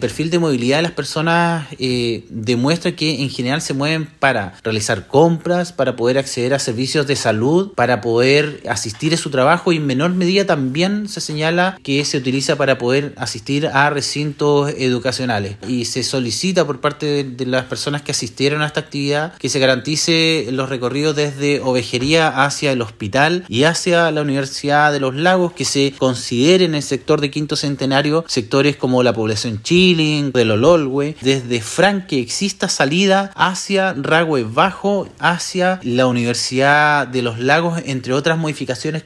perfil de movilidad de las personas demuestra que en general se mueven para realizar compras, para poder acceder a servicios de salud, para poder asistir a su trabajo, y en menor medida también se señala que se utiliza para poder asistir a recintos educacionales. Y se solicita por parte de las personas que asistieron a esta actividad que se garantice los recorridos desde Ovejería hacia el hospital y hacia la Universidad de los Lagos, que se considere en el sector de Quinto Centenario sectores como la población Chilling, del Ololwe, desde Frank, que exista salida hacia Ragüe Bajo, hacia la Universidad de los Lagos, entre otras modificaciones